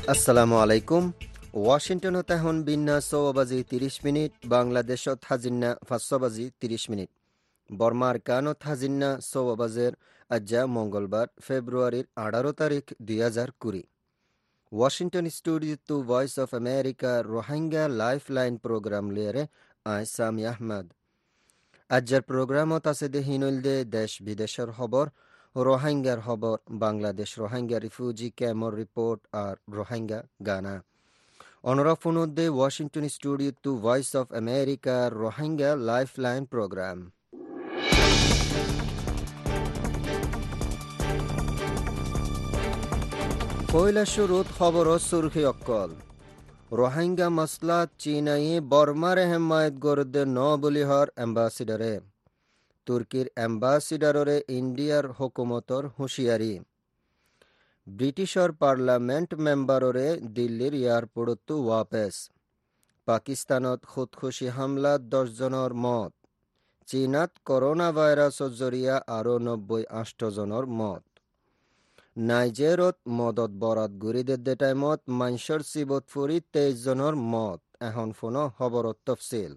আসসালামু আলাইকুম। ওয়াশিংটনত এখন বিন্যা 6 বাজি 30 মিনিট, বাংলাদেশত হাজিন্না 5 বাজি 30 মিনিট, বর্মার কানত হাজিন্না 6 বাজের আজ্জা মঙ্গলবার ফেব্রুয়ারির 18 তারিখ 2020। ওয়াশিংটন স্টুডিও টু Voice of America Rohingya Lifeline Program লিয়ারে আই সামি আহমদ। আজ্জার প্রোগ্রামত আছে দে হিনইলদে দেশ বিদেশের খবর, রোহিঙ্গার খবর, বাংলাদেশ রোহিঙ্গা রিফিউজি ক্যাম্পর রিপোর্ট আর রোহিঙ্গা গানা। অনরাফুনুদ্দে ওয়াশিংটন স্টুডিও টু Voice of America Rohingya Lifeline Program. পয়লা শুরুত খবর সুরখি অক্কল। রোহিঙ্গা মসলা চীনাই বর্মার হেমায়ত গরদে ন বলিহর অ্যাম্বাসিডারে। তুর্কির অ্যাম্বাসিডারে ইন্ডিয়ার হুকুমতর হুঁশিয়ারি। ব্রিটিশর পার্লামেন্ট মেম্বাররে দিল্লির এয়ারপোর্টত ওয়াপেস। পাকিস্তানত খুদকুশি হামলাত 10 জনের মত। চীনাত করোনা ভাইরাসর জরিয়া আরও 98 জনের মত। নাইজেরত মদত বরাত গুরিদের টাইমত মাইনসর সিবত ফুরি 23 জনের মত। এখন ফোনো খবরত তফসিল।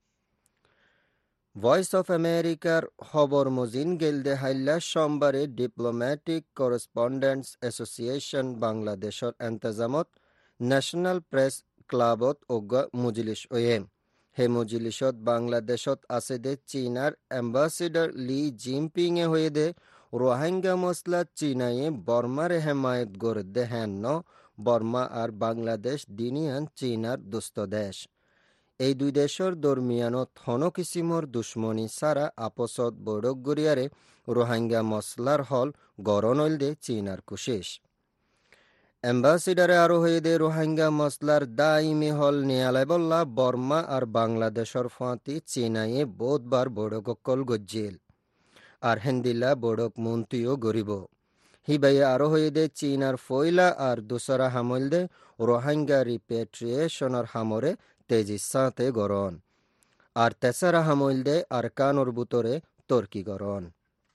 ভয়েস অফ আমেরিকার খবর মজিন গেলদে হাইল্লা সোমবারে ডিপ্লোম্যাটিক করেসপন্ডেন্টস অ্যাসোসিয়েশন বাংলাদেশর এন্তেজামত ন্যাশনাল প্রেস ক্লাবত ওগা মুজলিস ওয়েম। হে মুজলিসত বাংলাদেশত আছে দে চীনার অ্যাম্বাসিডার লি জিনপিং এ হয়ে দে রোহিঙ্গা মসলা চীনায়ে বর্মার হেমায়ত গড়ে হ্যান ন। বর্মা আর বাংলাদেশ দিনিয়ান চীনার দুস্থ দেশ। এই দুই দেশের দরমিয়ানত হন কিসিমর দুশ্মনী সারা আপসত বৈঠক গড়িয়ারে রোহিঙ্গা মসলার হল গরনইল দে চীনার কুশেষ। অ্যাম্বাসিডারে আরো হয়ে দে রোহিঙ্গা মসলার দাইমি হল নিয়ালাই বল্লা বর্মা আর বাংলাদেশের ফাঁতি চীনাইয়ে বোধবার বৈঠককল গজ্জিল আর হেন্দিল্লা বৈঠক মন্ত্রীও গরিব। হিবাইয়ে আরো হয়ে দে চীনার ফয়লা আর দুসরা হামল দে রোহিঙ্গা রিপেট্রিয়েশনের হামরে তেজি সাঁতে গরন আর তেসারা হামল দে আর কানোর বুতরে তর্কি গরন।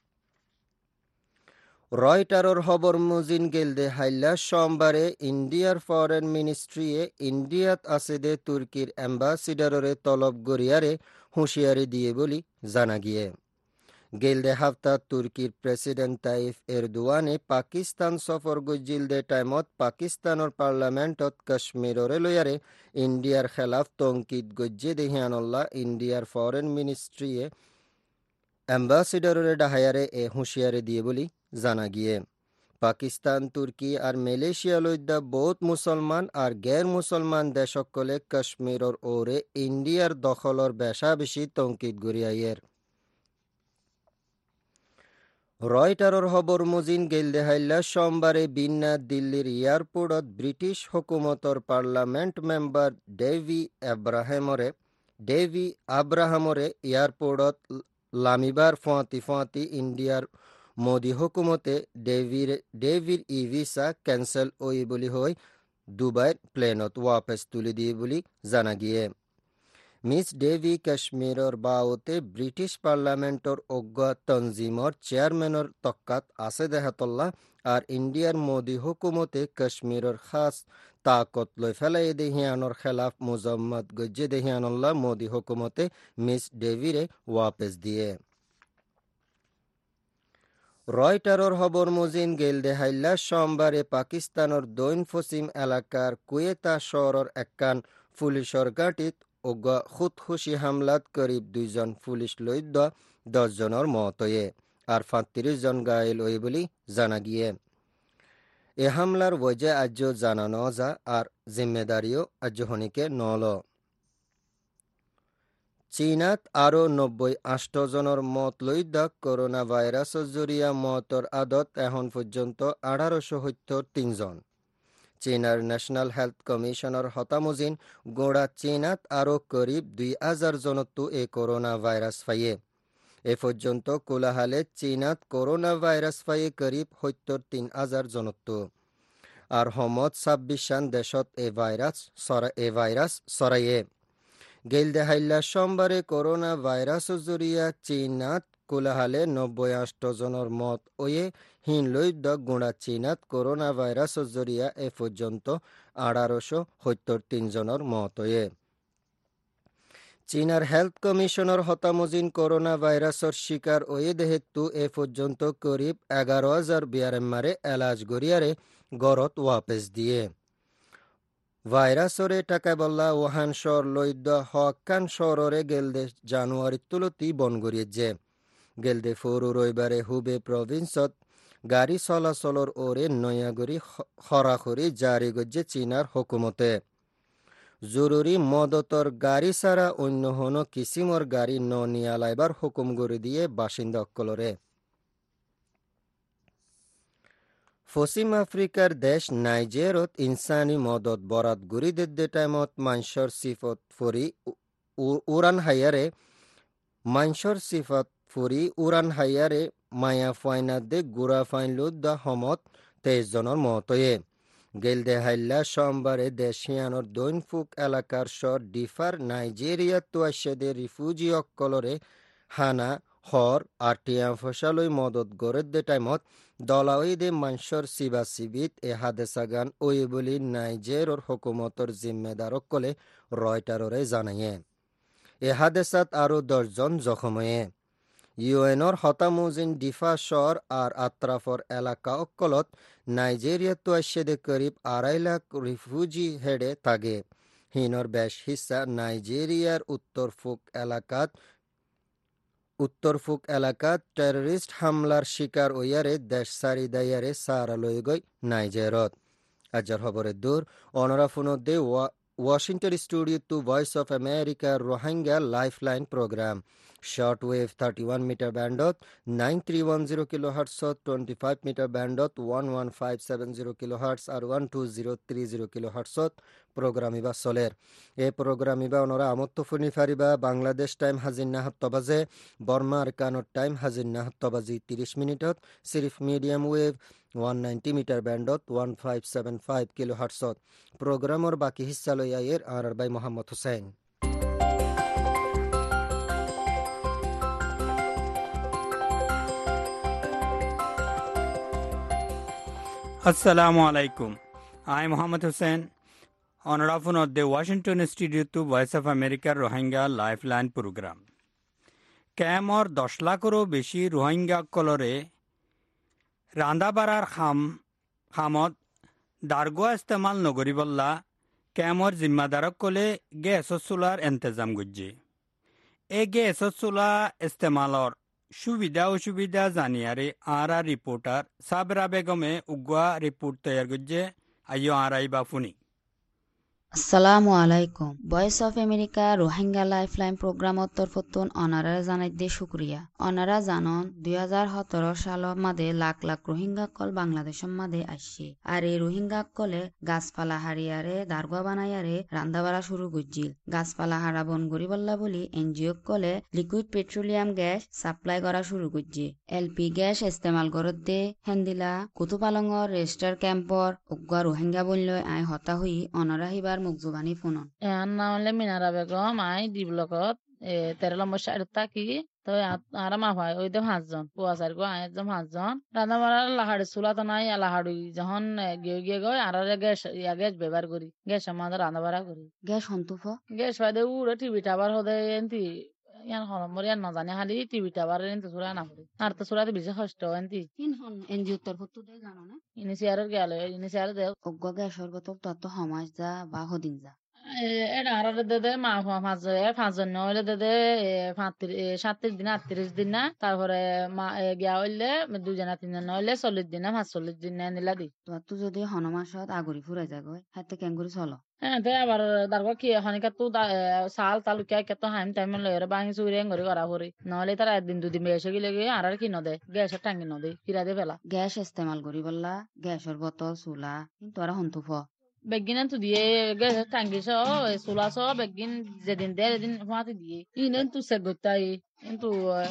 রয়টারর খবর মুজিন গেলদে হাইল্লা সোমবারে ইন্ডিয়ার ফরেন মিনিস্ট্রিয়ে ইন্ডিয়াত আছে দে তুর্কির অ্যাম্বাসিডারে তলব গড়িয়ারে হুঁশিয়ারি দিয়ে বলি জানা গিয়ে। গেলদে হাফতা তুর্কির প্রেসিডেন্ট তাইফ এরদোয়ানে পাকিস্তান সফর গজিলদে টাইমত পাকিস্তানের পার্লামেন্টত কাশ্মীররে লয়ারে ইন্ডিয়ার খেলাফ তঙ্কিত গজ্জে দেহিয়ানল্লা ইন্ডিয়ার ফরেন মিনিস্ট্রিয়ে অ্যাম্বাসিডারে ডাহায়ারে এ হুঁশিয়ারি দিয়ে বলি জানা গিয়ে। পাকিস্তান, তুর্কি আর মালয়েশিয়া লইদ্যা বহুত মুসলমান আর গैर মুসলমান দেশকলে কাশ্মীরর ওরে ইন্ডিয়ার দখলর বেশা বেশি তঙ্কিত গড়িয়াইয়ের। রয়টারর খবর মুজিন গেলদে হাইল্লা সোমবারে বিন্না দিল্লির এয়ারপোর্টত ব্রিটিশ হুকুমতর পার্লামেন্ট মেম্বার ডেভি আব্রাহামরে এয়ারপোর্টত লামিবার ফাঁতি ইন্ডিয়ার মোদি হুকুমতে ডেভির ই ভিসা ক্যান্সেল ওই বলি হই দুবাইয়ের প্লেনত ওয়াপস তুলে দিয়ে বলি জানা গিয়ে। মিস ডেভি কাশ্মীরর বাওতে ব্রিটিশ পার্লামেন্টর অজ্ঞ তনজিমর চেয়ারম্যানের তক্কাত আছে দেহাতল্লা আর ইন্ডিয়ার মোদি হুকুমতে কাশ্মীরর খাস তাকত লই ফেলাই দেহিয়ানোর খেলাফ মুজম্মদ গজ্জে দেহিয়ানুল্লাহ মোদি হুকুমতে মিস ডেভিরে ওয়াপস দিয়ে। রয়টারর খবর মুজিন গেলদে হাইল্লা সোমবারে পাকিস্তানের দৈন পশ্চিম এলাকার কুয়েতা শহরের একখান পুলিশর গাঁটিত ওগা খুদকুশি হামলাত করিব 2 জন পুলিশ লইদ্য 10 জনের মত হয়ে আর 35 জন গায়েল হয়ে বলি জানা গিয়ে। এ হামলার ওজে আজ্য জানানো যা আর জিম্মেদারিও আজ্য হনিকে নল। চীনাত আরও 98 জনের মত লইদ্যা করোনা ভাইরাসর জরিয়া মতর আদত এখন পর্যন্ত 1873 জন। চীনার ন্যাশনাল হেলথ কমিশনার হতামুজিন গোড়া চীনাত আরও করিব 2000 জনতো এ করোনা ভাইরাস ফাইয়ে। এ পর্যন্ত কোলাহালে চীনাত করোনা ভাইরাস ফাইয়ে করিব 73,000 জনতো আর হমত 26 দেশত এ ভাইরাস সরাইয়ে। গেলদে হাইল্লা সোমবারে করোনা ভাইরাস জরিয়া চীনাত কোলাহালে 98 জনের মত ওয়ে হিনলৈদ গুণা চীনাত করোনা ভাইরাস জরিয়া এ পর্যন্ত 1873 জনের মত ওয়ে চীনার হেলথ কমিশনার হতামজিন করোনা ভাইরাসের শিকার ওয়ে দেহেতু এ পর্যন্ত করিব 11,000 বিয়ারেমারে এলাজ গরিয়ারে গরত ওয়াপেস দিয়ে ভাইরাসরে টাকা বল্লা ওহান শহর লৈদ্য হকান শহরে গেলদে জানুয়ারি তুলতি বন গরিয়েছে গেলদে ফরু রবিবারে হুবে প্রভিন্সত গাড়ি চলাচলর ওরে নয়াগরি খরাখরি জারি গজ্জে চীনার হুকুমতে জরুরি মদতর গাড়ি ছাড়া অন্য হন কিসিমর গাড়ি ন নিয়ালাইবার হুকুম করে দিয়ে বাসিন্দা অক্কলরে পশ্চিম আফ্রিকার দেশ নাইজেরত ইনসানি মদত বরাত গুরি দেদ্দে টাইমত মানসর সিফত ফরি উড়ান হাইয়ারে মানসর সিফত ফরি উড়ান হাইয়ারে মায়া ফাইনাত দে গুড়া ফাইনলুদ দা হমত 23 জনের মতয়ে গেলদে হাইল্লা সোমবারে দেশিয়ানোর দৈনফুক এলাকার শর ডিফার নাইজেরিয়া তোয়াশেদে রিফিউজি অক্কলরে হানা হর আরটিএম ফসালই মদত গড়ের দে টাইমত দলাওইদে মানসর সিবা সিবিত এ হাদেসাগান ওই বলি নাইজেরর হুকুমতর জিম্মেদারক কলে রয়টাররে জানাইয়ে এ হাদেসাত আরও 10 জন জখময়ে ইউএনর হতামুজিন ডিফা শহর আর আত্রাফর এলাকা অক্কলত নাইজেরিয়া তোয়াশেদে করিব 2.5 লাখ রিফিউজি হেডে তাগে হিনর বেশ হিস্সা নাইজেরিয়ার উত্তর ফুক এলাকাত টেররিস্ট হামলার শিকার ওয়ারে দেশ সারি দায়ারে সারা লই গই নাইজেরত আজার খবরের দূর অনরাফুনদে ওয়াশিংটন স্টুডিও টু Voice of America Rohingya Lifeline Program short wave 31 metre ব্যান্ডত 9310 কিলোহার্টজ 25 মিটার ব্যান্ডত 11570 কিলোহার্টজ আর 12030 কিলোহার্টজ প্রোগ্রাম ইবা চলের এই প্রোগ্রাম ইবা অনরা আমত্ত ফুনি ফারিবা বাংলাদেশ টাইম হাজির নাহাত্ত বাজে বর্মা আরকানোর টাইম হাজির নাহাত্ত বাজি 30 মিনিটত সিরিফ মিডিয়াম ওয়েভ 190 মিটার ব্যান্ডত 1575 কিলোহার্টজ প্রোগ্রামর বাকি হিস্সা লই আয়ের আর বাই Mohammad Hossain Assalamu alaikum. I am Muhammad Hussain, honorable of the Washington Studio to Voice of America Rohingya Lifeline Program. Camp और 10 লাখেরও বেশি রোহিঙ্গা কলরে রান্দাবাড়ার খামত দারগোয়া ইস্তেমাল নগরীবল্লা ক্যামর জিম্মাদারক কলে গ্যাস চুলার এন্তেজাম গুজ্জে এ গ্যাস চুলা ইস্তেমালর সুবিধা অসুবিধা জানিয়ারে আরা রিপোর্টার সাবরা বেগমে উগুয়া রিপোর্ট তৈয়ার গুজ্জে আইও আরাই বাফুনি আসসালামু আলাইকুম Voice of America Rohingya Lifeline প্রোগ্রামত তরফতুন অনারা জানাই দে শুক্রিয়া অনারা জানন 2017 সালত মাদে লাখ লাখ রোহিঙ্গা কল বাংলাদেশের মাদে আসছে আর এই রোহিঙ্গা কলে গাছপালা হারিয়ারে দারগা বানাইয়ারে রান্দাবাড়া শুরু করছিল গাছপালা হারা বন গরিবল্লা বলি এনজিও কলে লিকুইড পেট্রোলিয়াম গ্যাস সাপ্লাই করা শুরু করছে এলপি গ্যাস ইস্তেমাল করত দে হেন্দিলা কুতুপালংর রেজিস্টার ক্যাম্পর উগুয়া রোহিঙ্গা বললে আই হতা হই অনারা হিবার মুখজুবানি ফোনন এর নাম হলে মিনারা বেগম আই ডিব্লকত 13 নম্বর সাইড থাকি তো আর মা ভাই ওই তো 5 জন পুয়াশার গো আই একদম 5 জন রান্না বাড়ার লাহাড়ি চুলা তো নাই লাহাড়ি যখন গিয়ে গিয়ে গয় আর গ্যাস গ্যাস ব্যবহার করি গ্যাস আমাদের রান্না বাড়া করি গ্যাস হন্তুফ গ্যাস ফাইদে উড়ে টিভি টাবার হদে এনতি ইয়ান হরমর ইয়ান না জানি খালি টিভি টাবার এনতি চুলা না করি আর তো চুলাতে বেশি কষ্ট এনতি তিন হন এনজিও তরফতু দে জানো না ইনিশিয়ারের গেলে ইনিশিয়ার দে উগুয়া গ্যাসর বোতল তত সমাজ যা বা হদিন যা এটা আর দে মা 5 জন হইলে দে 37 দিন 38 দিন না তারপরে মা গিয়া হইলে 2 জন 3 জন হইলে 40 দিন না 45 দিন নিলা দি তোমার তো যদি হনমাসত আগরি ফুরাই যাগয় হাতে কেঙ্গুরি চলো হ্যাঁ তে আবার তারপর কি হনিকা তো সাল তালু কে কত হাইম টাইম লয়ের বাঙি চুরি করে করা করি নহলে তারা একদিন দুদিন বেশি গেলে গিয়ে আর কি নদে গ্যাসের টাঙ্গি নদে কিরা দে ফেলা গ্যাস ইস্তেমাল করি বললা গ্যাসের বোতল চুলা কিন্তু আর হন্তুফ বেগিন তো দিয়ে গ্যাসের টাঙ্গি সহ চুলা সহ বেগিন যেদিন দেয় এদিন ফাঁতি দিয়ে ইনেন তো সে গতাই কিন্তু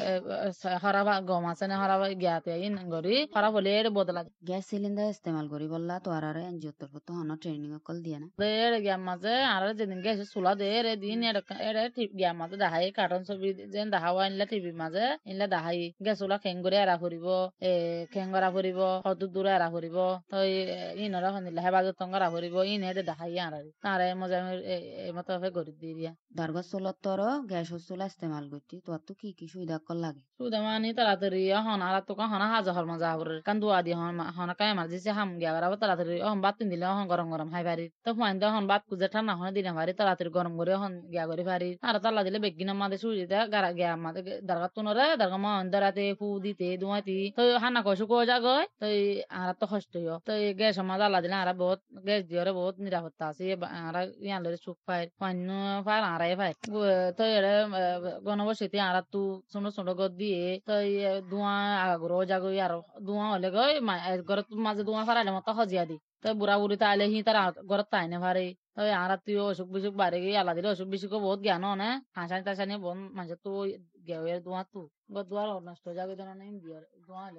খারাপ গম আছে না খারাপ জ্ঞাতে ইন গরি খারাপ হলে এর বদলা গ্যাস সিলিন্ডার ইস্তেমাল করি বললা তো আর এনজিও তরফ তো হন ট্রেনিং কল দিয়ে না এর গ্যাম মাঝে আর যেদিন গ্যাস চুলা দে এর দিন এর গ্যাম মাঝে দেখাই কার্টন ছবি যেন দেখাওয়া ইনলা টিভি মাঝে ইনলা দেখাই গ্যাস চুলা খেঙ্গুরে এরা ফুরিব খেঙ্গরা ফুরিব হত দূরে এরা ফুরিব তো ইনরা শুনিলে হেবাজত তঙ্গরা ফুরিব ইন হেডে দেখাই আর মজা মতো গরি দিয়ে দারগা চুলত তর গ্যাস চুলা ইস্তেমাল করতি তো তো কি সুবিধা কল লাগে সুদা মানি তাড়াতাড়ি হন আর তো হন হাজা হর মজা হর কান দুয়া দি হন কাই এমার্জেন্সি হাম গিয়া আর তাড়াতাড়ি হন বাত তিন দিলে হন গরম গরম হাই পারি তো ফাইন দে হন বাত কুজে ঠান্ডা হন দিনে পারি তাড়াতাড়ি গরম করে হন গিয়া করে পারি আর তাল্লা দিলে বেগিনা মাদে সুজিতে গারা গিয়া মাদে দারগা তুনরে দারগা মা অন্দরাতে ফু দিতে দুয়াতি তো হানা কসু কো জাগয় তো আর তো কষ্ট হইও তো গ্যাস মাদে আল্লাহ দিলে আর বহুত গ্যাস দিওরে বহুত নিরাপত্তা আছে আর ইয়ান লরে সুখ পাই ফাইন ফার আরাই পাই তো এরে গণবসতি আর তু ছোট ছোট গদ দিয়ে তো ধোঁয়া আগাগো জাগো আর ধোঁয়া হলে গই ঘরের মাঝে ধোঁয়া ফারাইলে মতো হজিয়া দি তো বুড়া বুড়ি তাইলে হি তার ঘরত তাই না পারে তো আর তুই অসুখ বিসুখ বাড়ে গিয়ে আল্লাহ দিলে অসুখ বিসুখ বহুত জ্ঞান না হাসানি টাসানি বোন মাঝে তো গেওয়ের ধোঁয়া তু দুয়ার নষ্ট যাবে তো না ধোঁয়া হলে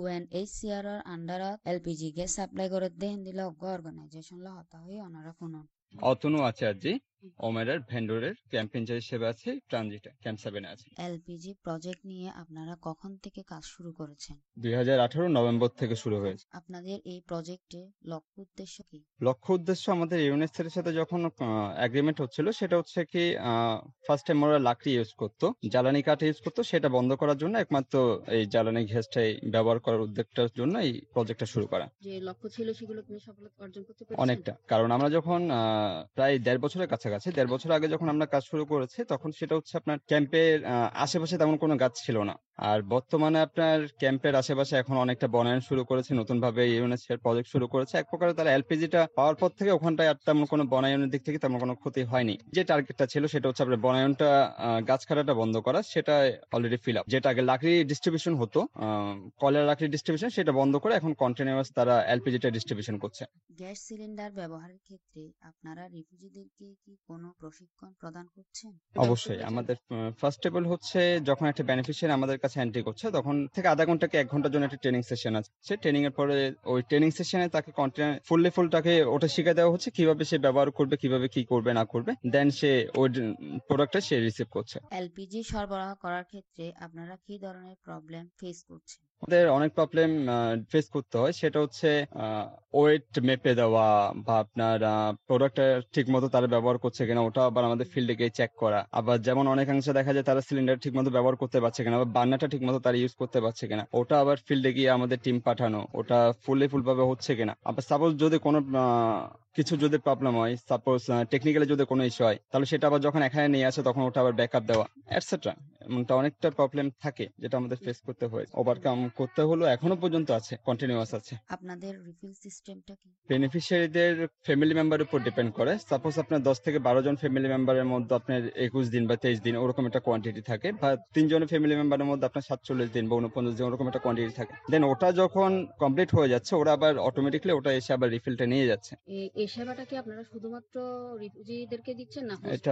UNHCR এর আন্ডারত এলপিজি গ্যাস সাপ্লাই করে দেন দিলে অর্গানাইজেশন লা হতা হই অনারা কোন অতনু আচার্যি ওমেরের ভেন্ডরের ক্যাম্প ইনচার্জ হিসেবে আছে ট্রানজিটে ক্যাম্প 7 আছে এলপিজি প্রজেক্ট নিয়ে আপনারা কখন থেকে কাজ শুরু করেছেন 2018 নভেম্বর থেকে শুরু হয়েছে আপনাদের এই প্রজেক্টে লক্ষ্য উদ্দেশ্য কি লক্ষ্য উদ্দেশ্য আমাদের ইউনেস্কোর সাথে যখন এগ্রিমেন্ট হচ্ছিল সেটা হচ্ছে কি ফার্স্ট টাইম ওরা লাকড়ি ইউজ করতো জ্বালানি কাঠ ইউজ করতো সেটা বন্ধ করার জন্য একমাত্র এই জ্বালানি গ্যাসটাই ব্যবহার করার উদ্যোগটার জন্য এই প্রজেক্টটা শুরু করা যে লক্ষ্য ছিল সেগুলো তুমি সফলতা অর্জন করতে পেরেছো অনেকটা কারণ আমরা যখন প্রায় 1.5 বছরের কাছাকাছি 1.5 বছর আগে যখন আমরা কাজ শুরু করেছি তখন সেটা হচ্ছে আপনার ক্যাম্পের আশেপাশে তেমন কোনো গাছ ছিল না আর বর্তমানে আপনার ক্যাম্পের আশেপাশে এখন অনেকটা বনায়ন শুরু করেছে নতুন ভাবে ইউনেস্কোর প্রজেক্ট শুরু করেছে এক প্রকারে তারা এলপিজিটা পাওয়ার পর থেকে ওখানটায় আর তেমন কোনো বনায়নের দিক থেকে তেমন কোনো ক্ষতি হয়নি যে টার্গেটটা ছিল সেটা হচ্ছে আপনার বনায়নটা গাছ কাটাটা বন্ধ করা সেটা অলরেডি ফিল আপ যেটা আগে লাকড়ি ডিস্ট্রিবিউশন হতো কয়লার লাকড়ি ডিস্ট্রিবিউশন সেটা বন্ধ করে এখন কন্টিনিউয়াস তারা এলপিজিটা ডিস্ট্রিবিউশন করছে গ্যাস সিলিন্ডার ব্যবহারের ক্ষেত্রে আপনারা রিফিউজিদেরকে কি কোনো প্রশিক্ষণ প্রদান করছেন অবশ্যই আমাদের ফার্স্ট টেবল হচ্ছে যখন একটা বেনিফিশিয়ারি আমাদের কাছে এন্ট্রি করছে তখন থেকে আধা ঘন্টা কি 1 ঘন্টার জন্য একটা ট্রেনিং সেশন আছে সেই ট্রেনিং এর পরে ওই ট্রেনিং সেশনে তাকে ফুলটাকে ওটা শিখিয়ে দেওয়া হচ্ছে কিভাবে সে ব্যবহার করবে কিভাবে কি করবে না করবে দেন সে ওই প্রোডাক্টটা সে রিসিভ করছে এলপিজি সরবরাহ করার ক্ষেত্রে আপনারা কি ধরনের প্রবলেম ফেস করছেন আমাদের অনেক প্রবলেম ফেস করতে হয় সেটা হচ্ছে ওয়েট মেপে দেওয়া বা আপনার প্রোডাক্টটা ঠিক মতো তারা ব্যবহার করছে কিনা ওটা আবার আমাদের ফিল্ডে গিয়ে চেক করা আবার যেমন অনেকাংশে দেখা যায় তারা সিলিন্ডার ঠিক মতো ব্যবহার করতে পারছে কিনা বা বার্নারটা ঠিক মতো তারা ইউজ করতে পারছে কিনা ওটা আবার ফিল্ডে গিয়ে আমাদের টিম পাঠানো ওটা ফুলভাবে হচ্ছে কিনা আবার সাপোজ যদি কোনো কিছু যদি প্রবলেম হয় সাপোজ টেকনিক্যালি যদি কোনো ইস্যু হয় তাহলে সেটা আবার যখন এখানে নিয়ে আসে তখন ওটা আবার ব্যাকআপ দেওয়া এটসেট্রা এমনটা অনেকটা প্রবলেম থাকে যেটা আমাদের ফেস করতে হয়েছে ওভারকাম করতে হলো এখনো পর্যন্ত আছে কন্টিনিউয়াস আছে আপনাদের রিফিল সিস্টেমটা কি বেনিফিশিয়ারিদের ফ্যামিলি মেম্বারের উপর ডিপেন্ড করে সাপোজ আপনার 10 থেকে 12 জন ফ্যামিলি মেম্বারের মধ্যে আপনার 21 দিন বা 23 দিন ওরকম একটা কোয়ান্টিটি থাকে বা 3 জনের ফ্যামিলি মেম্বারের মধ্যে আপনার 47 দিন বা 49 দিন ওরকম একটা কোয়ান্টিটি থাকে দেন ওটা যখন কমপ্লিট হয়ে যাচ্ছে ওরা আবার অটোমেটিক্যালি ওটা এসে আবার রিফিলটা নিয়ে যাচ্ছে এই সেবাটা কি আপনারা শুধুমাত্র রিফিউজিদেরকে দিচ্ছেন না এটা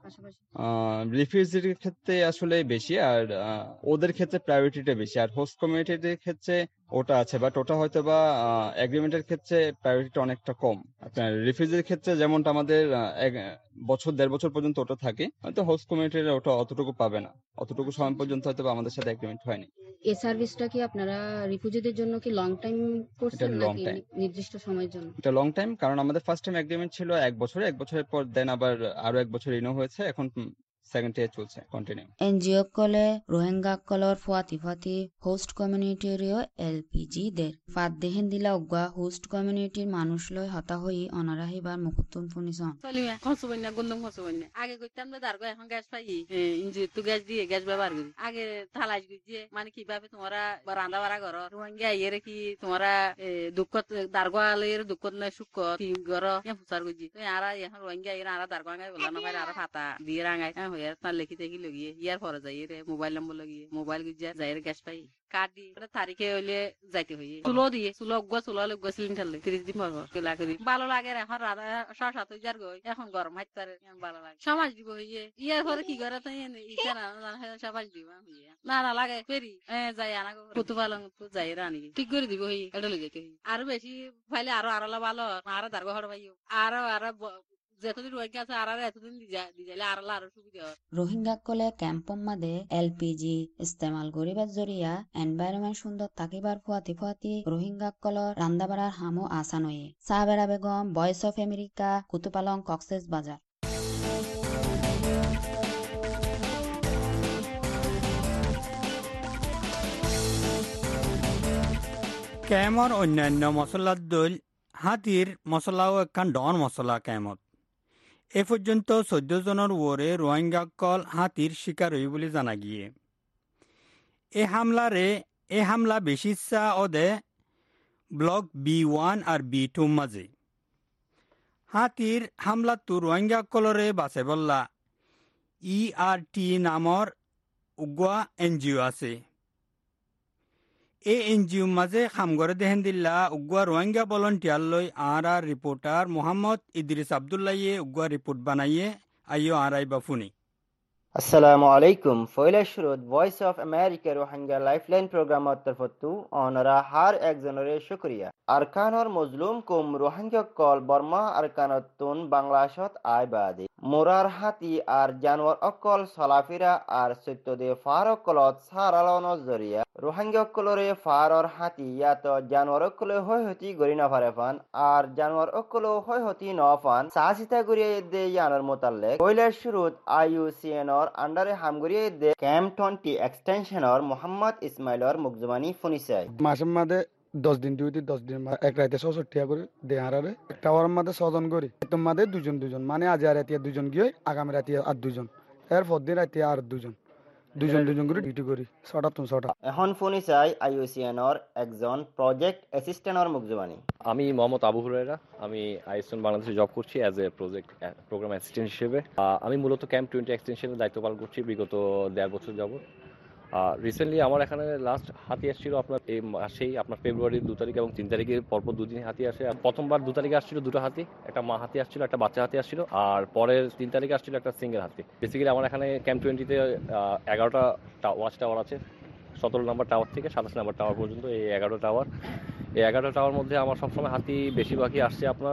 রিফিউজির ক্ষেত্রে আসলে বেশি আর ওদের ক্ষেত্রে প্রায়োরিটিটা বেশি আর হোস্ট কমিউনিটির ক্ষেত্রে ওটা আছে বাট ওটা হয়তো বা এগ্রিমেন্টের ক্ষেত্রে প্রায়োরিটিটা অনেকটা কম আপনার রিফিউজির ক্ষেত্রে যেমনটা আমাদের বছর 1.5 বছর পর্যন্ত ওটা থাকে হয়তো হোস্ট কমিউনিটির ওটা অতটুকু পাবে না অতটুকু সময় পর্যন্ত হয়তো আমাদের সাথে এগ্রিমেন্ট হয়নি এই সার্ভিসটা কি আপনারা রিফিউজিদের জন্য কি লং টাইম করছেন নাকি নির্দিষ্ট সময়ের জন্য এটা লং টাইম কারণ আমাদের ফার্স্ট টাইম এগ্রিমেন্ট ছিল 1 বছরের পর দেন আবার আরো 1 বছর রিনিউ হয়েছে এখন সেকেন্ড ইয়ার চলছে কন্টিনিউ এনজিও কলে রোহিঙ্গা কলর ফুয়াতি হোস্ট কমিউনিটিরিও এলপিজি দের ফাদ দেহেন দিলা উগা হোস্ট কমিউনিটির মানুষ লয় হতা হই অনারাহিবার মুকুতুম ফুনিসন চলিয়া খসবইনা গন্দম খসবইনা আগে কইতাম না দারগো এখন গ্যাস পাই ইঞ্জি তো গ্যাস দিয়ে গ্যাস ব্যবহার করি আগে থালাজ গিয়ে মানে কিভাবে তোমরা রান্না বাড়া করো রোহিঙ্গা ইয়েরে কি তোমরা দুঃখ দারগো আলের দুঃখ না সুখ কি করো এ ফুসার গজি তো আরা এখন রোহিঙ্গা ইয়েরা আরা দারগো আঙ্গাই বলা না ভাই আরা ফাতা দিয়ে রাঙ্গাই হয়ে তার লেখি থেকে লগিয়ে ইয়ার পরে যাই রে মোবাইল নম্বর লগিয়ে মোবাইল গুজিয়া যাই গ্যাস পাই কার্ড দিয়ে তারিখে হইলে যাইতে হইয়ে চুলো দিয়ে চুলো লগা সিলিন্ডার 30 দিন পর কেলা করি ভালো লাগে এখন রাধা 6-7 গই এখন গরম হাইতে পারে ভালো লাগে সমাজ দিব হইয়ে ইয়ার পরে কি করে তাই ইটা না সমাজ দিব হইয়ে না লাগে ফেরি যাই আনা কত ভালো তো যাই রানি ঠিক করে দিব হই এটা লই যেতে আর বেশি ফাইলে আরো ভালো আর দারগো হড় ভাইও আরো যতদিন রোহিঙ্গা আছে আর এতদিন দিজাইলে আরো সুবিধা হয় রোহিঙ্গাসকলে ক্যাম্পম্মাদে এলপিজি ইস্তেমাল করিবার জরিয়া এনভায়রনমেন্ট সুন্দর থাকিবার ফুয়াতি রোহিঙ্গাসকলৰ রান্দা বাড়ার হামো আসান হয়ে Sahabera Begum Voice of America Kutupalong Cox's Bazar. ক্যামর অন্যান্য মশলার দল হাতির মশলাও একখান ডন মশলা ক্যামত এ পর্যন্ত 14 জনের ওরে রোহিঙ্গাসকল হাতির শিকার হই বলে জানা গিয়ে এ হামলা বেশি ইচ্ছা ওদে ব্লক B1 আর B2 মাঝে হাতির হামলা তো রোহিঙ্গাসকলরে বাঁচে বললা ERT নামৰ উগুয়া NGO আছে এই NGO মাঝে খামগরে দেহেন দিল্লা উগুয়া রোহিঙ্গা ভলান্টিয়ার লই আর রিপোর্টার মোহাম্মদ ইদ্রিস আব্দুল্লাহিয়ে উগুয়া রিপোর্ট বানাইয়ে আইও আর আই বাফুনি। আসসালামু আলাইকুম ফয়লা শুরুত Voice of America Rohingya Lifeline প্রোগ্রামত তরফতু অনরা হার একজনরে শুকরিয়া আরকানর মজলুম কুম রোহিঙ্গা কল বর্মা আরকানতুন বাংলাদেশত আই বাদে মোরার হাতি আর জানোয়ার অকল সলাফিরা আর সত্যদে ফার অকলত সারালনৰ জরিয়া রোহিঙ্গা কলরে ফারর হাতি ইয়াত জানোয়ার অকলে হয় হতি গরি নফারে ফান আর জানোয়ার অকলে হয় হতি নফান সাহসিতা গরিয়ে দে ইয়ানর মোতাল্লেক ফয়লা শুরুত IUCN আন্ডারে হামগুড়িয়ে দে ক্যাম্প 20 এক্সটেনশনের মোহাম্মদ ইসমাইলর মুকজমানি ফুনিসাই মাসের মাঝে 10 দিন ডিউটি 10 দিন এক রাতে 660 করে দেহারে একটা ওয়ার মাঝে 6 জন করে একদম মাঝে দুজন মানে আজ আর রাতে 2 জন গিয়ে আগামী রাতে আর 2 জন এর পর দিন রাতে আর 2 জন করে ডিউটি করি 6টা এখন ফুনিসাই IUCN একজন প্রজেক্ট অ্যাসিস্ট্যান্টর মুকজমানি। আমি মোহাম্মদ আবু হুরায়রা, আমি IUCN বাংলাদেশে জব করছি অ্যাজ এ প্রোগ্রাম অ্যাসিস্ট্যান্ট হিসেবে। আমি মূলত ক্যাম্প 20 এক্সটেনশনের দায়িত্ব পালন করছি বিগত 1.5 বছর যাবত। রিসেন্টলি আমার এখানে লাস্ট হাতি আসছিল আপনার এই মাসেই আপনার ফেব্রুয়ারির 2 তারিখ এবং 3 তারিখে পরপর 2 দিন হাতি আসে। প্রথমবার 2 তারিখে আসছিল 2টো হাতি, একটা মা হাতি আসছিল, একটা বাচ্চা হাতি আসছিল, আর পরের 3 তারিখে আসছিল একটা সিঙ্গেল হাতি। বেসিক্যালি আমার এখানে ক্যাম্প 20-তে 11টা ওয়াচ টাওয়ার আছে, 17 নম্বর টাওয়ার থেকে 27 নম্বর টাওয়ার পর্যন্ত এই 11টা টাওয়ার। এই 11টা টাওয়ার মধ্যে আমার সবসময় হাতি বেশিরভাগই আসছে আপনার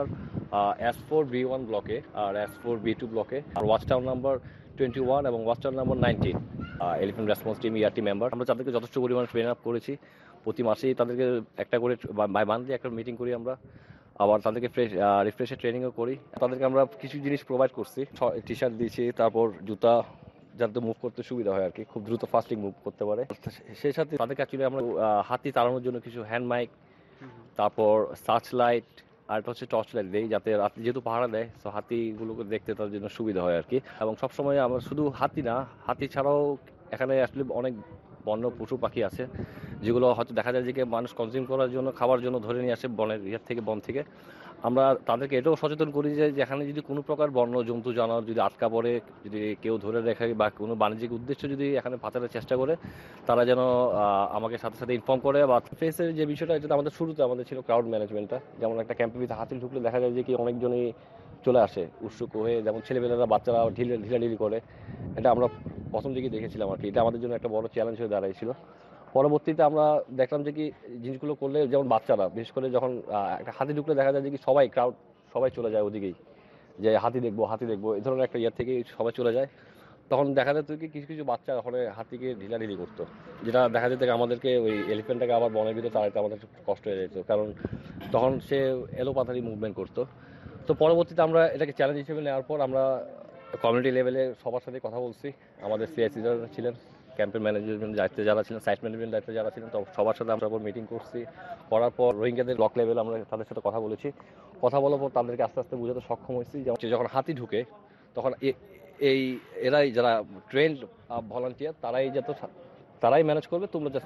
S4 B1 ব্লকে আর S4 B2 ব্লকে, আর ওয়াচ টাওয়ার নাম্বার 21 এবং watch tower number 19 elephant response team ERT member. আমরা তাদেরকে যথেষ্ট পরিমাণে ট্রেন আপ করেছি, প্রতি মাসেই তাদেরকে একটা করে বাই মান্থলি একটা মিটিং করি আমরা, আবার তাদেরকে রিফ্রেশের ট্রেনিংও করি। তাদেরকে আমরা কিছু জিনিস প্রোভাইড করছি, টি-শার্ট দিয়েছি, তারপর জুতা, যাতে মুভ করতে সুবিধা হয় আর কি, খুব দ্রুত ফাস্টিং মুভ করতে পারে। সেই সাথে তাদেরকে অ্যাকচুয়ালি আমরা হাতি তাড়ানোর জন্য কিছু হ্যান্ড মাইক, তারপর সার্চ লাইট আর একটা হচ্ছে টর্চ লাইট দেই, যাতে রাতে যেহেতু পাহারা দেয় তো হাতিগুলোকে দেখতে তার জন্য সুবিধা হয় আর কি। এবং সবসময় আমরা শুধু হাতি না, হাতি ছাড়াও এখানে আসলে অনেক বন্য পশু পাখি আছে যেগুলো হয়তো দেখা যায় যে মানুষ কনজিউম করার জন্য, খাবার জন্য ধরে নিয়ে আসে বনের বন থেকে। আমরা তাদেরকে এটাও সচেতন করি যে এখানে যদি কোনো প্রকার বন্য জন্তু জানোয়ার যদি আটকা পড়ে, যদি কেউ ধরে রেখে বা কোনো বাণিজ্যিক উদ্দেশ্যে যদি এখানে পাচারের চেষ্টা করে, তারা যেন আমাকে সাথে সাথে ইনফর্ম করে। বা ফেসের যে বিষয়টা, এটা আমাদের শুরুতে আমাদের ছিল ক্রাউড ম্যানেজমেন্টটা। যেমন একটা ক্যাম্পের ভিতরে হাতি ঢুকলে দেখা যায় যে কি অনেকজনই চলে আসে উৎসুক হয়ে, যেমন ছেলেমেয়েরা বাচ্চারা ঢিলাঢিলি করে। এটা আমরা প্রথম দিকে দেখেছিলাম আর কি, এটা আমাদের জন্য একটা বড় চ্যালেঞ্জ হয়ে দাঁড়িয়েছিল। পরবর্তীতে আমরা দেখলাম যে কি জিনিসগুলো করলে, যেমন বাচ্চারা বিশেষ করে যখন একটা হাতি ঢুকলে দেখা যায় যে কি সবাই চলে যায় ওদিকেই, যে হাতি দেখবো এই ধরনের একটা থেকে সবাই চলে যায়। তখন দেখা যেত কি কিছু বাচ্চা ওখানে হাতিকে ঢিলাঢিলি করতো, যেটা দেখা যেত আমাদেরকে ওই এলিফ্যান্টটাকে আবার বনের ভিতরে তাড়াইতে আমাদের কষ্ট হয়ে যেত, কারণ তখন সে এলোপাথারি মুভমেন্ট করতো। তো পরবর্তীতে আমরা এটাকে চ্যালেঞ্জ হিসেবে নেওয়ার পর আমরা কমিউনিটি লেভেলে সবার সাথে কথা বলছি। আমাদের CIC ছিলেন, ক্যাম্পের ম্যানেজমেন্ট দায়িত্বে যারা ছিলেন, সাইট ম্যানেজমেন্ট দায়িত্বে যারা ছিলেন, তো সবার সাথে আমরা মিটিং করছি। করার পর রোহিঙ্গাদের ব্লক লেভেলে আমরা তাদের সাথে কথা বলেছি। কথা বলার পর তাদেরকে আস্তে আস্তে বোঝাতে সক্ষম হয়েছি যে যখন হাতি ঢুকে তখন এরাই যারা ট্রেন্ড ভলান্টিয়ার তারাই ম্যানেজ করবে, তোমরা জাস্ট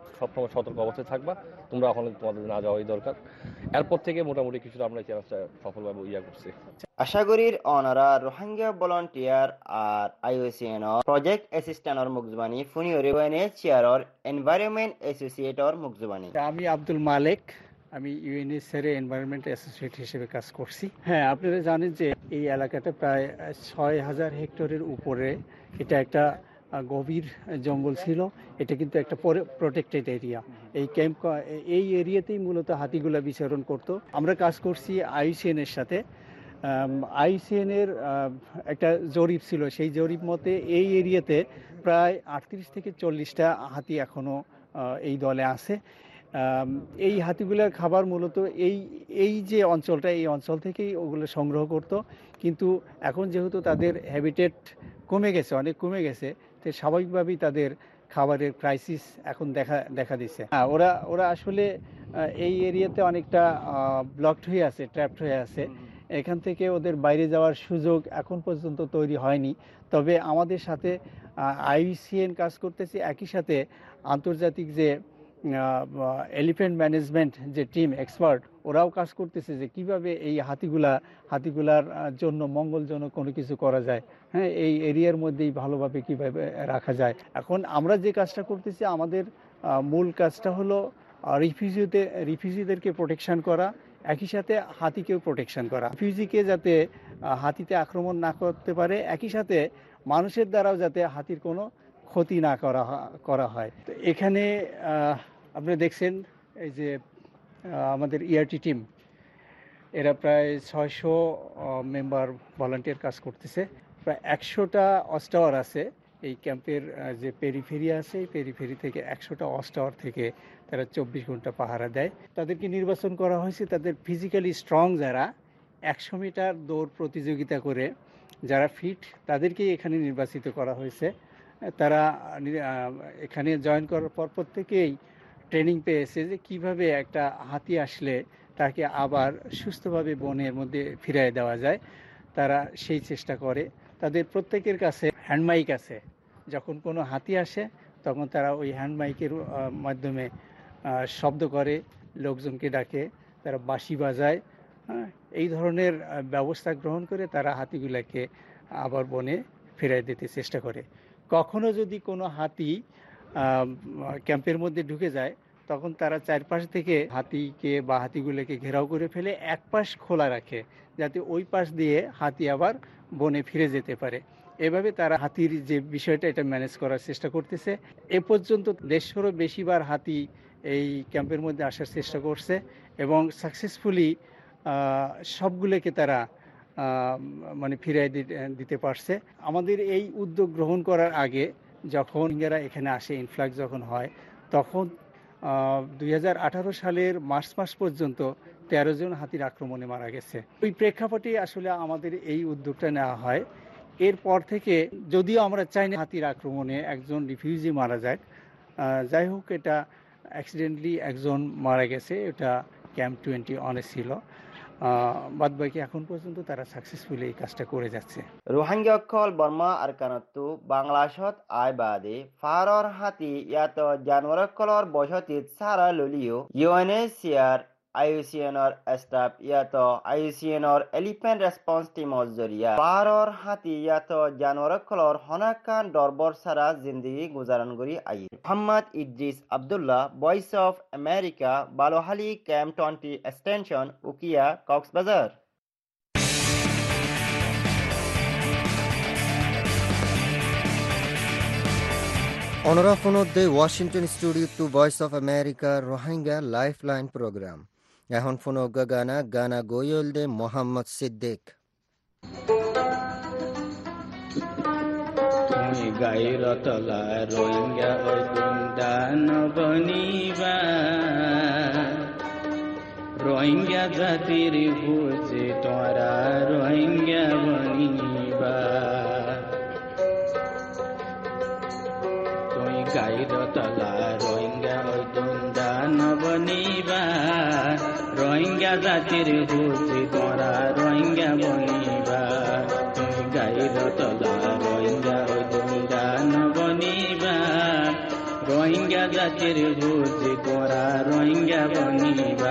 সবসময় সতর্ক অবস্থায় থাকবা, তোমরা ওখানে তোমাদের না যাওয়াই দরকার। এরপর থেকে মোটামুটি কিছুটা আমরা চ্যালেঞ্জটা সফলভাবে করছি। আশা করি অনারা রোহিঙ্গা ভলান্টিয়ার আর IUCN প্রজেক্ট অ্যাসিস্ট্যান্টর মুখজবানি ফুনিয়রে ওয়েনে চেয়ারর এনভায়রনমেন্ট অ্যাসোসিয়েটর মুখজবানি। আমি আব্দুল মালেক, আমি ইউএনএসআর এনভায়রনমেন্ট অ্যাসোসিয়েট হিসেবে কাজ করছি। হ্যাঁ, আপনারা জানেন যে এই এলাকাটা প্রায় 6000 হেক্টরের উপরে, এটা একটা গভীর জঙ্গল ছিল, এটা কিন্তু একটা প্রোটেক্টেড এরিয়া। এই এরিয়াতেই মূলত হাতিগুলা বিচরণ করত। আমরা কাজ করছি IUCN এর সাথে। IUCN এর একটা জরিপ ছিল, সেই জরিপ মতে এই এরিয়াতে প্রায় 38 থেকে 40টা হাতি এখনো এই দলে আছে। এই হাতিগুলার খাবার মূলত এই যে অঞ্চলটা, এই অঞ্চল থেকেই ওগুলো সংগ্রহ করত। কিন্তু এখন যেহেতু তাদের হ্যাবিটেট কমে গেছে, অনেক কমে গেছে, তো স্বাভাবিকভাবেই তাদের খাবারের ক্রাইসিস এখন দেখা দিচ্ছে। ওরা আসলে এই এরিয়াতে অনেকটা ব্লকড হয়ে আছে, ট্র্যাপড হয়ে আছে। এখান থেকে ওদের বাইরে যাওয়ার সুযোগ এখন পর্যন্ত তৈরি হয়নি। তবে আমাদের সাথে IUCN কাজ করতেছে, একই সাথে আন্তর্জাতিক যে এলিফ্যান্ট ম্যানেজমেন্ট যে টিম এক্সপার্ট, ওরাও কাজ করতেছে যে কিভাবে এই হাতিগুলার জন্য মঙ্গলজনক কোনো কিছু করা যায়। হ্যাঁ, এই এরিয়ার মধ্যেই ভালোভাবে কিভাবে রাখা যায়। এখন আমরা যে কাজটা করতেছি, আমাদের মূল কাজটা হলো রিফিউজিদেরকে প্রোটেকশন করা, একই সাথে হাতিকেও প্রোটেকশন করা। রিফিউজিকে যাতে হাতিতে আক্রমণ না করতে পারে, একই সাথে মানুষের দ্বারাও যাতে হাতির কোনো ক্ষতি না করা হয়। তো এখানে আপনারা দেখছেন এই যে আমাদের ERT টিম, এরা প্রায় 600 মেম্বার ভলান্টিয়ার কাজ করতেছে। প্রায় 100টা ওয়াচ টাওয়ার আছে এই ক্যাম্পের যে পেরিফেরি আছে, এই পেরিফেরি থেকে 100টা ওয়াচ টাওয়ার থেকে তারা 24 ঘন্টা পাহারা দেয়। তাদেরকে নির্বাচন করা হয়েছে, তাদের ফিজিক্যালি স্ট্রং যারা 100 মিটার দৌড় প্রতিযোগিতা করে যারা ফিট, তাদেরকেই এখানে নির্বাচিত করা হয়েছে। তারা এখানে জয়েন করার পর প্রত্যেকেই ট্রেনিং পেয়েছে যে কিভাবে একটা হাতি আসলে তাকে আবার সুস্থভাবে বনের মধ্যে ফিরিয়ে দেওয়া যায়। তারা সেই চেষ্টা করে। তাদের প্রত্যেকের কাছে হ্যান্ডমাইক আছে। যখন কোনো হাতি আসে তখন তারা ওই হ্যান্ডমাইকের মাধ্যমে শব্দ করে, লোকজনকে ডাকে, তারা বাঁশি বাজায়। এই ধরনের ব্যবস্থা গ্রহণ করে তারা হাতিগুলোকে আবার বনে ফিরিয়ে দিতে চেষ্টা করে। কখনো যদি কোনো হাতি ক্যাম্পের মধ্যে ঢুকে যায়, তখন তারা চারপাশ থেকে হাতিকে বা হাতিগুলোকে ঘেরাও করে ফেলে, এক পাশ খোলা রাখে যাতে ওই পাশ দিয়ে হাতি আবার বনে ফিরে যেতে পারে। এভাবে তারা হাতির যে বিষয়টা, এটা ম্যানেজ করার চেষ্টা করতেছে। এ পর্যন্ত 150-এরও বেশিবার হাতি এই ক্যাম্পের মধ্যে আসার চেষ্টা করছে এবং সাকসেসফুলি সবগুলোকে তারা ফিরিয়ে দিতে পারছে। আমাদের এই উদ্যোগ গ্রহণ করার আগে যখন রোহিঙ্গারা এখানে আসে, ইনফ্লাক্স যখন হয়, তখন 2018 সালের মার্চ মাস পর্যন্ত 13 জন হাতির আক্রমণে মারা গেছে। ওই প্রেক্ষাপটে আসলে আমাদের এই উদ্যোগটা নেওয়া হয়। এরপর থেকে যদিও আমরা চাই না হাতির আক্রমণে একজন রিফিউজি মারা যাক, যাই হোক এটা অ্যাক্সিডেন্টলি একজন মারা গেছে, এটা ক্যাম্প 21 ছিল। বাদবাকি এখন পর্যন্ত তারা সাকসেসফুলি এই কাজটা করে যাচ্ছে। রোহিঙ্গাসকল বর্মা আরকানতো বাংলাদেশত আই বাদে ফাৰৰ হাতী ইয়াত জানুৱাৰসকলৰ বসতিত চাৰা ললিও UNHCR IUCNৰ ষ্টাফ ইয়াত IUCNৰ এলিফেন্ট ৰেছপন্স টিমৰ জৰিয়া ফাৰৰ হাতী ইয়াত জানুৱাৰসকলৰ হনাকান দৰবৰ চাৰা জিন্দগী গুজাৰণ কৰি আহি Mohammad Idris Abdullah, Voice of America, Balukhali camp 20 extension, Ukhia, Cox's Bazar. অনরা ফোনত দে ওয়াশিংটন স্টুডিও টু Voice of America Rohingya Lifeline Program. এখন ফোন গানা গোয়ল দে মোহাম্মদ সিদ্দিক। গাইরতলা রোহিঙ্গা ওই গুন্ডান বনিবা, রোহিঙ্গা জাতির বুঝে তোরা রোহিঙ্গা বনিবা। তুই গাইরতলা রোহিঙ্গা ওই গুন্ডান বনিবা, রোহিঙ্গা জাতির বুঝে তোরা রোহিঙ্গা বনিবা। তুই গাইরতলা রোহিঙ্গা ওই গুন্ডান বনিবা, রোহিঙ্গা জাতির বুঝি তোরা রোহিঙ্গা বনিবা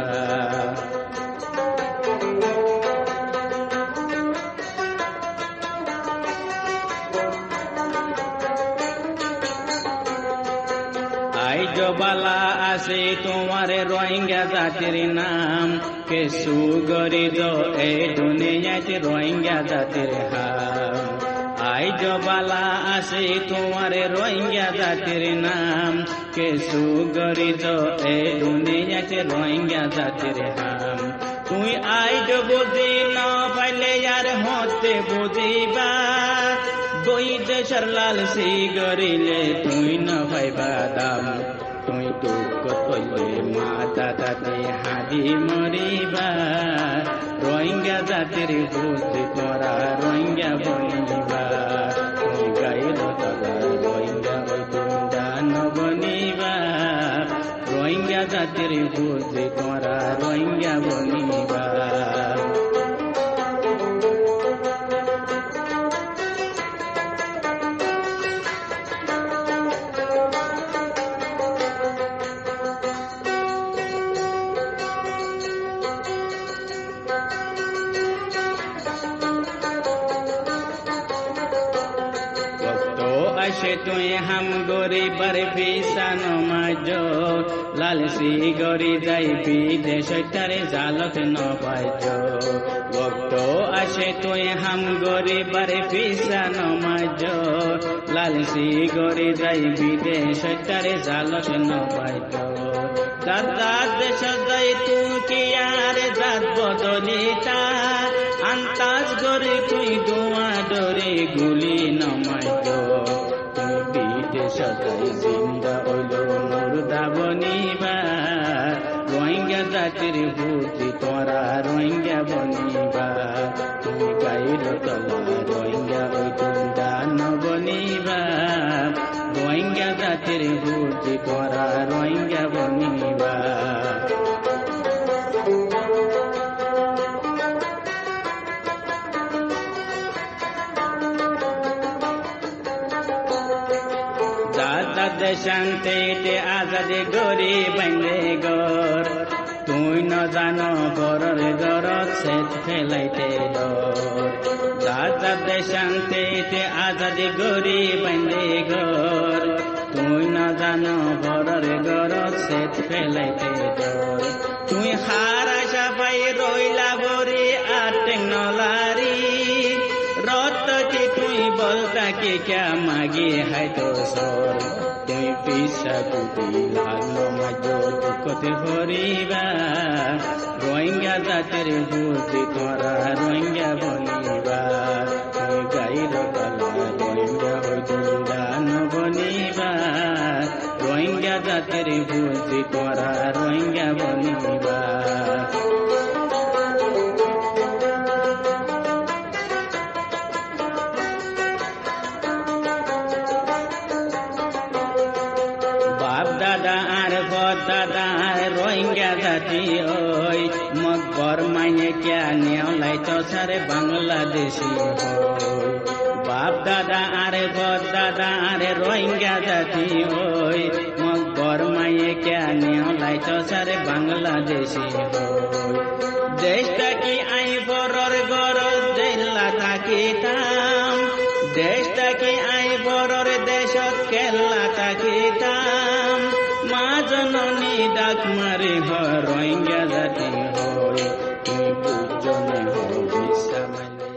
বালা আছে তোমার রোহিঙ্গা জাতির নাম কেসু গরিদ এই দুনিয়াতে রোহিঙ্গা জাতির হাম আই বালা আছে তোমার রোহিঙ্গা জাতির নাম কেসু গরিদ এই দুনিয়াতে রোহিঙ্গা জাতির হাম তুই আই বুঝি না পাইলে আর হতে বুঝিবা দুই দেশের লালসি গরিলে তুই না পাইবা দাম তুই দুঃখ তৈলে মাতা তাতে হাদি মরিবা রোহিঙ্গা জাতির বুঝি তোরা রোহিঙ্গা বনিবা তুই গাইল তলা রোহিঙ্গা দান বনিবা রোহিঙ্গা জাতির বুঝি তোরা রোহিঙ্গা বনিবা তুই হাম গরিবার ভিসা নমাজ লালসি গরি যাই বিদেশ তারে জালত নবাজ ভক্ত আসে তুই হাম গরিবার ভিসা নমাজ লালসি গরি যাই বিদেশ তারে জালত নবাজ দাদা দেশ যাই তুই কি আর জাত বদলিতা আন্তাজ গরি তুই দোয়া ডরে গুলি নমাজ সদাই জিন্দা ওলো মুর্দা বনিবা রোহিঙ্গা জাতির বুঝি তোরা রোহিঙ্গা বনিবা তুমি গাইল তলা রোহিঙ্গা ওই দান বনিবা রোহিঙ্গা জাতির বুঝি তোরা রোহিঙ্গা বনিবা শান্তিতে আজাদে গরি বাংলে গর তুই ন জানো গরর গরত সেত ফেলাইতে দাদা শান্তিতে আজাদে গরি বাংলে গর তুই ন জানো গরর গরত সেত ফেলাইতে তুই হারা সাপাই রইলা বরি আর টেকনোলারি রত কি তুই বলতা কি ক্যা মাগি হাই তো সর তুই পিসা কুটি লাল মাজো কতে ভরিবা রোহিঙ্গা জাতির বুঝি তোরা রোহিঙ্গা বনিবা তুই গাইর তলা রোহিঙ্গা ওই দান বনিবা রোহিঙ্গা জাতির বুঝি তোরা রোহিঙ্গা বনিবা রোহিঙ্গা জাতি ওই মকবর মাইনে ক্যা নেওলাই তো সারে বাংলাদেশি বাপ দাদা আরে বদ দাদা আরে রোহিঙ্গা জাতি ওই মকবর মাইনে ক্যা নেওলাই তো সারে বাংলাদেশি দেশটা কি আই বরর গরজ জেলা থাকিতাম দেশটা কি আই বরর দেশত কেল্লা থাকিতাম মা জননী ডাক মারে রোহিঙ্গা জাতি হই তুমি বুঝনে হইসা মাইলে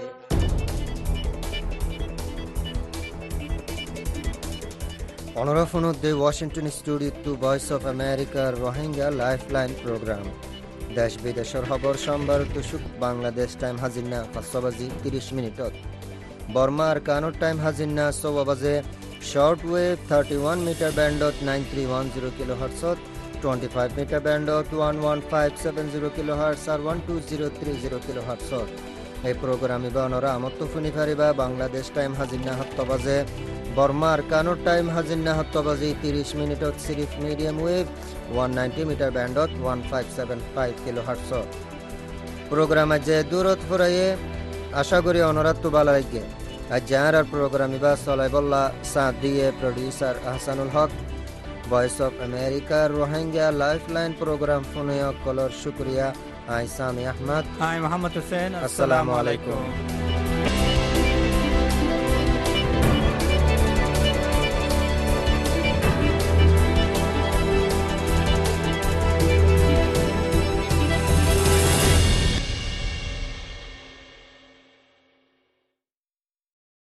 অনরাফনুদ্দে ওয়াশিংটন স্টুডিও টু ভয়েস অফ আমেরিকার রোহিঙ্গা লাইফলাইন প্রোগ্রাম দেশ বিদেশের খবর সোমবার দুশুক বাংলাদেশ টাইম হাজিনা 5 বাজি 30 মিনিটত বর্মা আর কানুর টাইম হাজিনা 6 বাজে শর্ট ওয়েভ 31 মিটার ব্যান্ডত 9310 কিলোহার্টজত 25 মিটার ব্যান্ডত 11570 কিলোহার্টজ আর 12030 কিলোহার্টজত এই প্রোগ্রাম ইবানরা আমত্ত ফুনি ফারিবা বাংলাদেশ টাইম হাজিনা 7 বাজে বর্মা আর কানুর টাইম হাজিনা 7 বাজি 30 মিনিটত সিরিফ মিডিয়াম ওয়েভ 190 মিটার ব্যান্ডত 1575 কিলোহার্টজত প্রোগ্রাম আজ দূরত ফুরাইয়ে আশা করি অনরাত ভালো লাগে আজ যার প্রোগ্রাম ইবা সলাই বল্লা সাথ দিয়ে producer Ahsanul Haque Voice of আমেরিকার রোহিঙ্গা লাইফলাইন প্রোগ্রাম ফোনে কলর শুক্রিয়া। আই সামি আহমদ। আই মোহাম্মদ হোসেন। আসসালামু আলাইকুম।